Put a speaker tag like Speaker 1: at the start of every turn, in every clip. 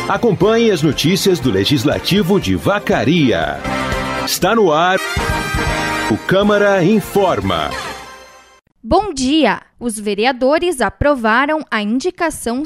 Speaker 1: Acompanhe as notícias do Legislativo de Vacaria. Está no ar o Câmara Informa.
Speaker 2: Bom dia! Os vereadores aprovaram a indicação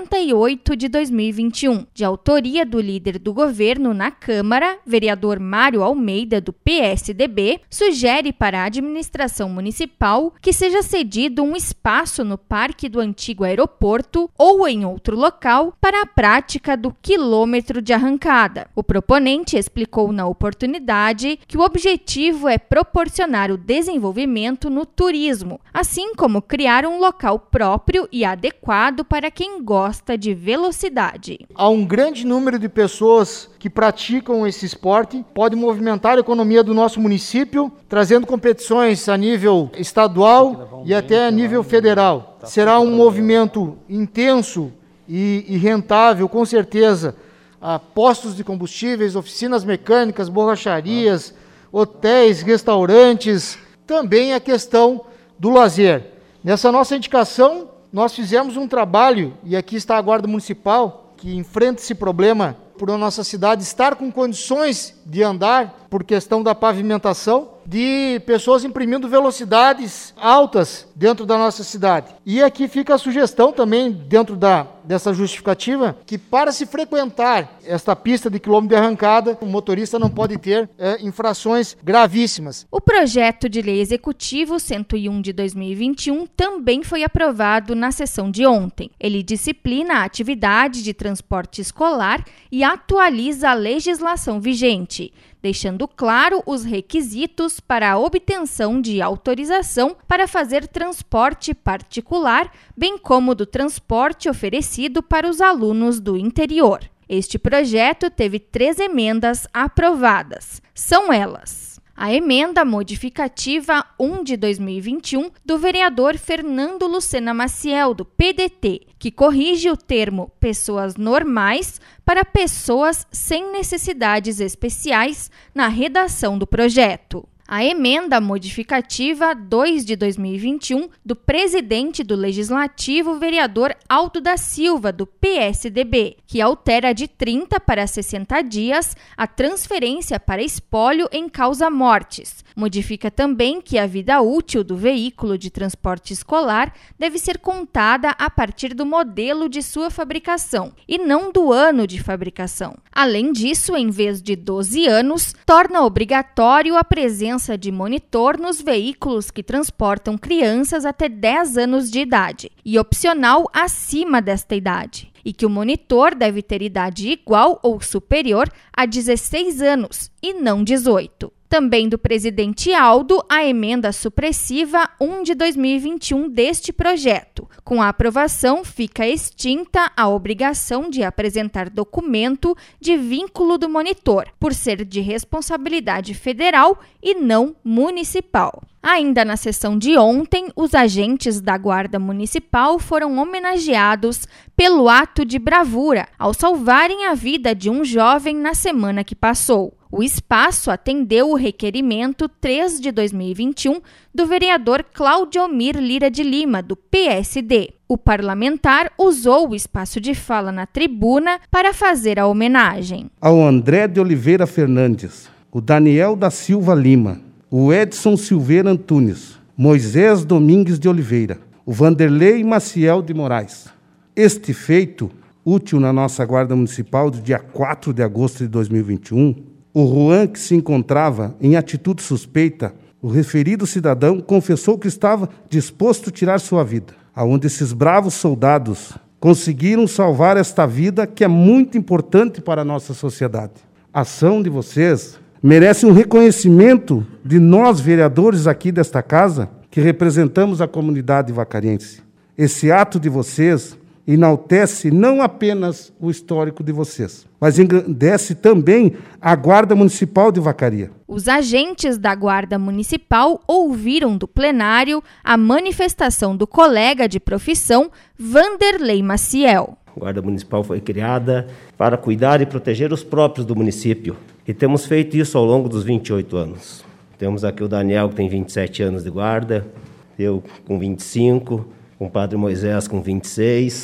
Speaker 2: 78 de 2021, de autoria do líder do governo na Câmara, vereador Mário Almeida, do PSDB, sugere para a administração municipal que seja cedido um espaço no Parque do Antigo Aeroporto ou em outro local para a prática do quilômetro de arrancada. O proponente explicou na oportunidade que o objetivo é proporcionar o desenvolvimento no turismo, assim como criar um local próprio e adequado para quem gosta de velocidade.
Speaker 3: Há um grande número de pessoas que praticam esse esporte, pode movimentar a economia do nosso município, trazendo competições a nível estadual e até a nível federal. Será um movimento intenso e rentável, com certeza. Postos de combustíveis, oficinas mecânicas, borracharias, hotéis, restaurantes, também a questão do lazer. Nessa nossa indicação, nós fizemos um trabalho, e aqui está a Guarda Municipal, que enfrenta esse problema por a nossa cidade estar com condições de andar, por questão da pavimentação, de pessoas imprimindo velocidades altas dentro da nossa cidade. E aqui fica a sugestão também, dentro dessa justificativa, que para se frequentar esta pista de quilômetro de arrancada, o motorista não pode ter infrações gravíssimas.
Speaker 2: O projeto de lei executivo 101 de 2021 também foi aprovado na sessão de ontem. Ele disciplina a atividade de transporte escolar e atualiza a legislação vigente, deixando claro os requisitos para a obtenção de autorização para fazer transporte particular, bem como do transporte oferecido para os alunos do interior. Este projeto teve 3 emendas aprovadas. São elas: a emenda modificativa 1 de 2021 do vereador Fernando Lucena Maciel, do PDT, que corrige o termo pessoas normais para pessoas sem necessidades especiais na redação do projeto. A emenda modificativa 2 de 2021 do presidente do Legislativo, vereador Aldo da Silva, do PSDB, que altera de 30 para 60 dias a transferência para espólio em causa-mortes. Modifica também que a vida útil do veículo de transporte escolar deve ser contada a partir do modelo de sua fabricação e não do ano de fabricação. Além disso, em vez de 12 anos, torna obrigatório a presença de monitor nos veículos que transportam crianças até 10 anos de idade e opcional acima desta idade, e que o monitor deve ter idade igual ou superior a 16 anos e não 18. Também do presidente Aldo, a emenda supressiva 1 de 2021 deste projeto. Com a aprovação, fica extinta a obrigação de apresentar documento de vínculo do monitor, por ser de responsabilidade federal e não municipal. Ainda na sessão de ontem, os agentes da Guarda Municipal foram homenageados pelo ato de bravura ao salvarem a vida de um jovem na semana que passou. O espaço atendeu o requerimento 3 de 2021 do vereador Claudiomir Lira de Lima, do PSD. O parlamentar usou o espaço de fala na tribuna para fazer a homenagem
Speaker 4: ao André de Oliveira Fernandes, o Daniel da Silva Lima, o Edson Silveira Antunes, Moisés Domingues de Oliveira, o Vanderlei Maciel de Moraes. Este feito, útil na nossa Guarda Municipal do dia 4 de agosto de 2021, o Juan, que se encontrava em atitude suspeita, o referido cidadão confessou que estava disposto a tirar sua vida, aonde esses bravos soldados conseguiram salvar esta vida que é muito importante para a nossa sociedade. A ação de vocês merece um reconhecimento de nós, vereadores aqui desta casa, que representamos a comunidade vacariense. Esse ato de vocês enaltece não apenas o histórico de vocês, mas engrandece também a Guarda Municipal de Vacaria.
Speaker 2: Os agentes da Guarda Municipal ouviram do plenário a manifestação do colega de profissão Vanderlei Maciel.
Speaker 5: A Guarda Municipal foi criada para cuidar e proteger os próprios do município. E temos feito isso ao longo dos 28 anos. Temos aqui o Daniel, que tem 27 anos de guarda, eu com 25, com o Padre Moisés com 26,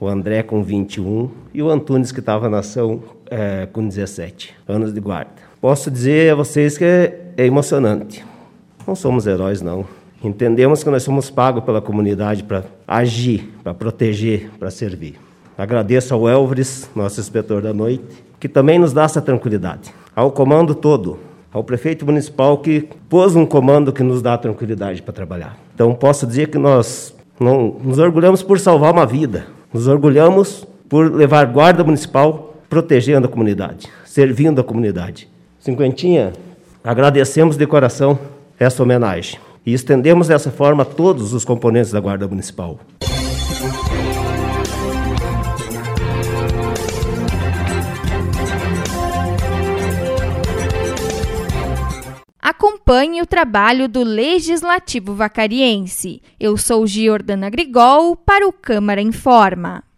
Speaker 5: o André com 21 e o Antunes, que estava na ação com 17 anos de guarda. Posso dizer a vocês que é emocionante. Não somos heróis, não. Entendemos que nós somos pagos pela comunidade para agir, para proteger, para servir. Agradeço ao Elvres, nosso inspetor da noite, que também nos dá essa tranquilidade. Ao comando todo, ao prefeito municipal que pôs um comando que nos dá tranquilidade para trabalhar. Então posso dizer que nós não nos orgulhamos por salvar uma vida, nos orgulhamos por levar guarda municipal protegendo a comunidade, servindo a comunidade. Cinquentinha, agradecemos de coração essa homenagem e estendemos dessa forma a todos os componentes da Guarda Municipal.
Speaker 2: Acompanhe o trabalho do Legislativo Vacariense. Eu sou Giordana Grigol para o Câmara Informa.